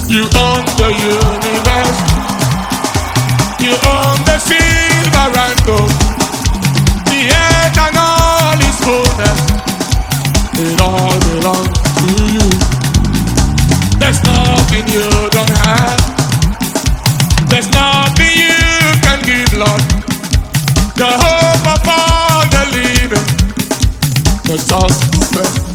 You own the universe. You own the silver and gold, the earth and all its fullness. It all belongs to you. There's nothing you don't have. There's nothing you can give, Lord. The hope of all the living, the just